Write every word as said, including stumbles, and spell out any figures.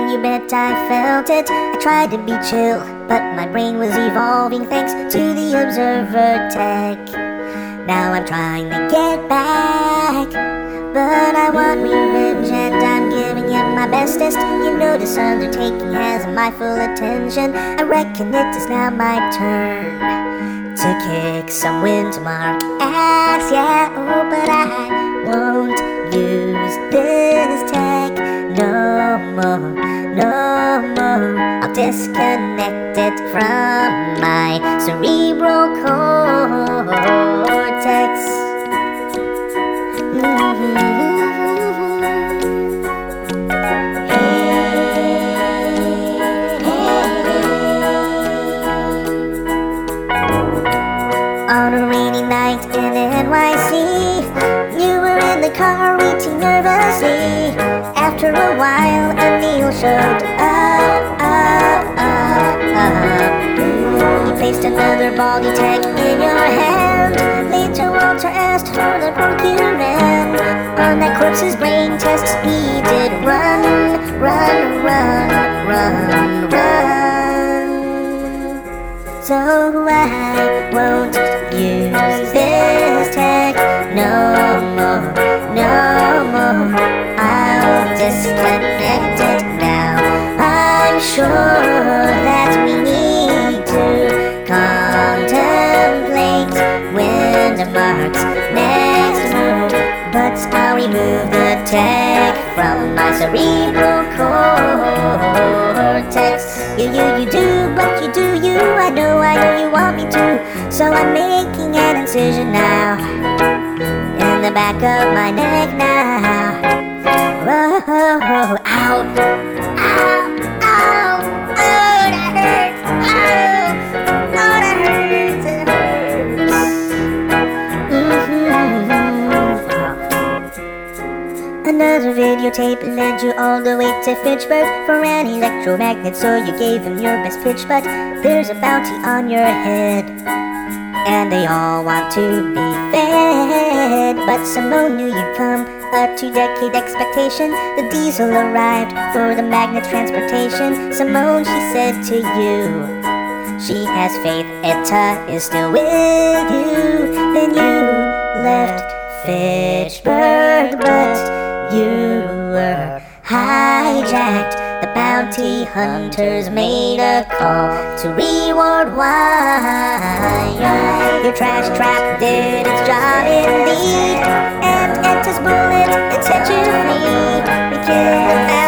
you bet I felt it. I tried to be chill, but my brain was evolving thanks to the Observer tech. Now I'm trying to get back, but I want revenge and I'm giving it my bestest. You know this undertaking has my full attention. I reckon it is now my turn to kick some Windmark ass, yeah. Oh, but I won't use this tech no more, no more. I'll disconnect it from my cerebral cortex. Mm-hmm. On a rainy night in N Y C, you were in the car waiting nervously. After a while, Anil showed up, up, up, up. You placed another baldy tech in your hand. Later, Walter asked for the procurement. On that corpse's brain test, he did run, run, run, run, run. So I won't use this tech no more, no more. I'll disconnect it now. I'm sure that we need to contemplate Windmark's next move, but I'll remove the tech from my cerebral cortex. You, you, you do, but you do you. I know, I know you want me to. So I'm making an incision now in the back of my neck now. Whoa, ow, ow, ow, ow, that hurts, ow, oh, that hurts, it hurts. Mm-hmm. Another videotape led you all the way to Fitchburg for an electromagnet, so you gave him your best pitch, but there's a bounty on your head, and they all want to be fed. But Simone knew you'd come, a two-decade expectation. The diesel arrived for the magnet transportation. Simone, she said to you, she has faith Etta is still with you. Then you left Fitchburg, but you were hijacked. The bounty hunters made a call to reward wire. Your trash trap did its job indeed, and Etta's bullet, it set you free. We killed